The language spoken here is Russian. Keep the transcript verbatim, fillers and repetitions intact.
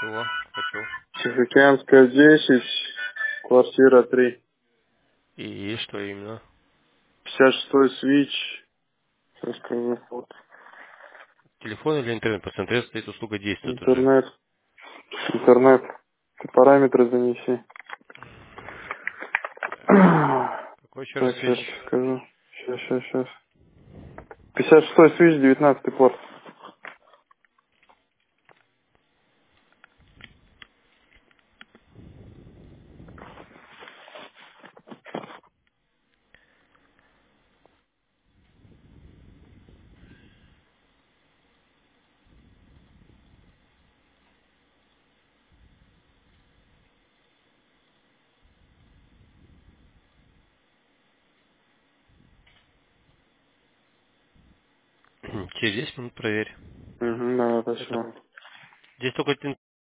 Чего? Хочу. Тихоокеанская десять, квартира три. И что именно? пятьдесят шестой свич. Расскажу. Вот. Телефон или интернет? По центре стоит услуга действует уже. Интернет. Интернет. Ты параметры занеси. Какой еще раз Так, свеч? сейчас скажу. Сейчас, сейчас, сейчас. пятьдесят шестой свич, девятнадцатый порт. Через десять минут проверь. Угу, да, Это спасибо. здесь только